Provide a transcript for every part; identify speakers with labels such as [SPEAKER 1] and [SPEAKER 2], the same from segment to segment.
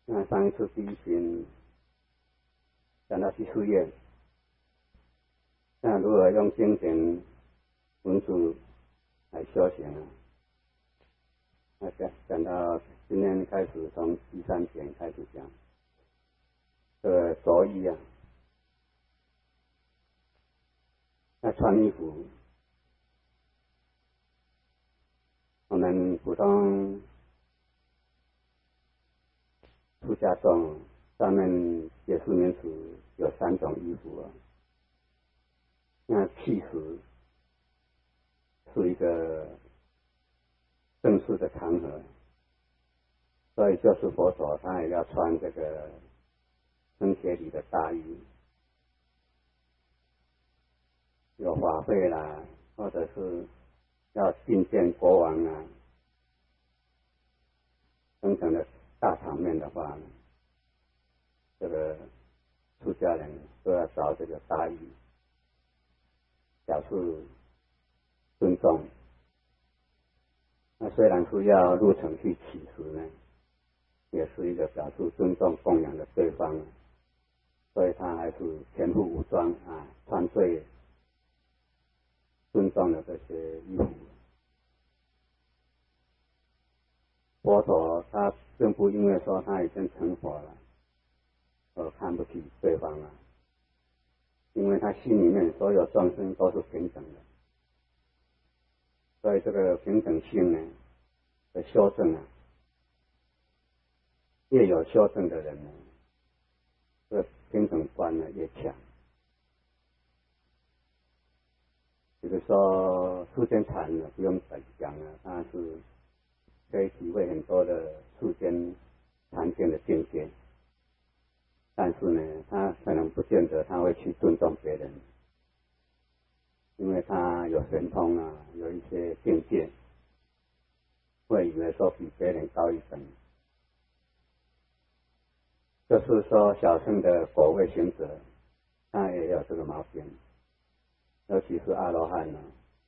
[SPEAKER 1] 那上一次第一群讲到技术业，那如何用经典文字来修行啊？那讲到今天开始从第3点开始讲，这个着衣啊，那穿衣服，我们普通出家众上面解释名词有3种衣服啊。那契实是一个正式的场合，所以就是佛陀他也要穿这个僧伽里的大衣，有法会啦，或者是要觐见国王啊，等等的大场面的话呢，这个出家人都要着这个大衣，表示尊重。那虽然是要入城去乞食呢，也是一个表示尊重供养的对方，所以他还是全副武装啊，穿最尊重的这些衣服。佛陀他并不因为说他已经成佛了而看不起对方了，因为他心里面所有众生都是平等的，所以这个平等性呢的修正啊，越有修正的人呢，这个平等观呢越强。比如说世间禅呢，不用再讲了，它是可以体会很多的世间禅定的境界，但是呢，他可能不见得他会去尊重别人，因为他有神通啊，有一些境界，会以为说比别人高一等。就是说小乘的果位行者，他也有这个毛病，尤其是阿罗汉呢，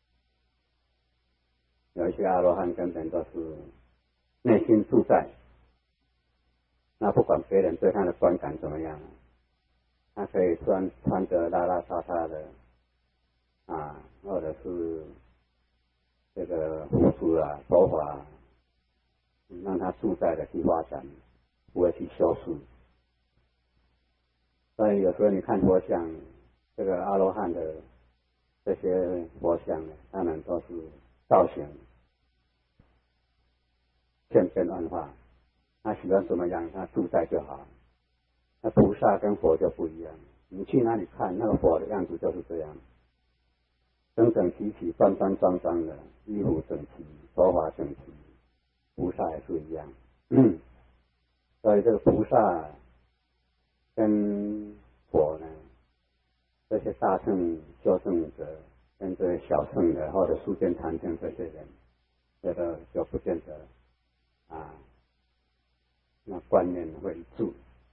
[SPEAKER 1] 有一些阿罗汉根本都是内心自在，那不管别人对他的观感怎么样，他可以穿着邋邋遢遢的啊，或者是这个胡子啊、头发啊，让他自在的去发展，不会去修饰。所以有时候你看佛像，这个阿罗汉的这些佛像呢，当然都是造型千变万化，他喜欢怎么样，他自在就好。那菩萨跟佛就不一样，你去哪里看那个佛的样子就是这样，整整齐齐、端端庄庄的，衣服整齐，头发整齐，菩萨也是一样。所以这个菩萨跟佛呢，这些大乘修正者跟这些小乘的或者世间禅定这些人，这个就不见得啊，那观念会一致。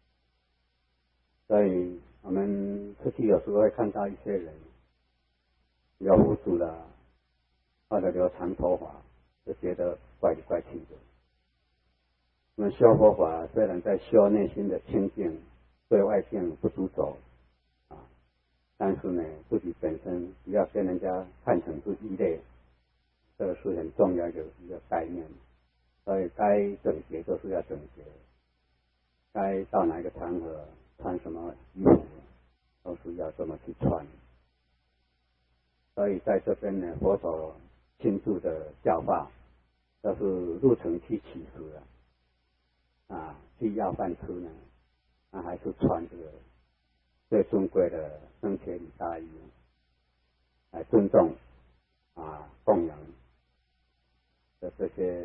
[SPEAKER 1] 所以我们出去有时候会看到一些人留胡子了，或者留长头发，就觉得怪里怪气的。我们修佛法虽然在修内心的清净，对外境不出走啊，但是呢，自己本身不要跟人家看成是异类，这个是很重要的一个概念。所以该整洁就是要整洁，该到哪一个场合穿什么衣服，都是要这么去穿。所以在这边呢，佛陀亲自的教法，就是入城去乞食啊，去要饭吃呢，那还是穿这个最尊贵的僧伽里大衣，来尊重啊供养的这些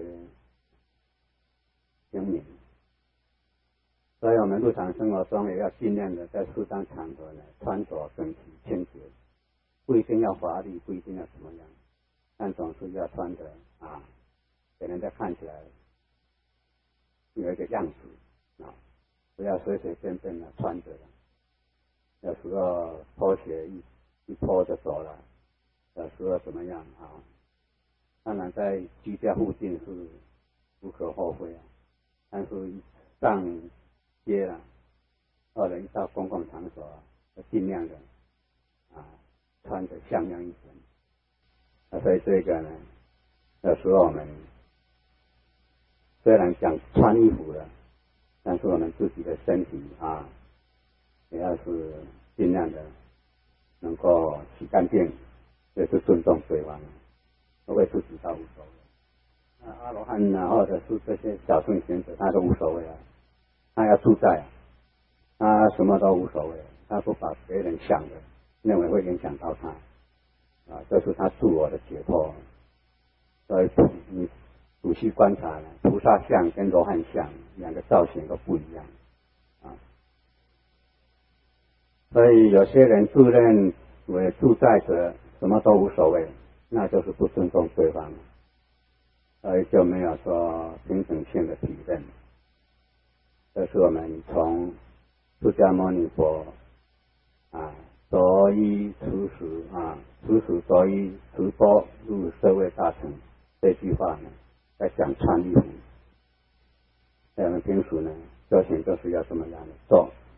[SPEAKER 1] 平民。所以我们日常生活中也要尽量的在适当场合呢，穿着整齐清洁，不一定要华丽，不一定要怎么样，但总是要穿着啊，给人家看起来有一个样子啊，不要随随便便的穿着，有时候拖鞋一拖就走了，有时候怎么样啊？当然在居家附近是无可厚非啊，但是上场所尽量的穿着像样一点。所以这个呢，有时候我们虽然讲穿衣服了，但是我们自己的身体也要是尽量的能够洗干净，也是尊重对方，为自己倒无所谓。阿罗汉或者是这些小乘贤者，他都无所谓他要自在他什么都无所谓，他不把别人想的认为会影响到他这是他自我的解脱。所以你仔细观察呢，菩萨像跟罗汉像两个造型都不一样所以有些人自认为自在者什么都无所谓，那就是不尊重对方，所以就没有说平等性的体认。这是我们从释迦牟尼佛着衣持时持时着衣持钵入社会大成这句话呢，在讲穿衣服。我们平时呢修行就是要这么样的做，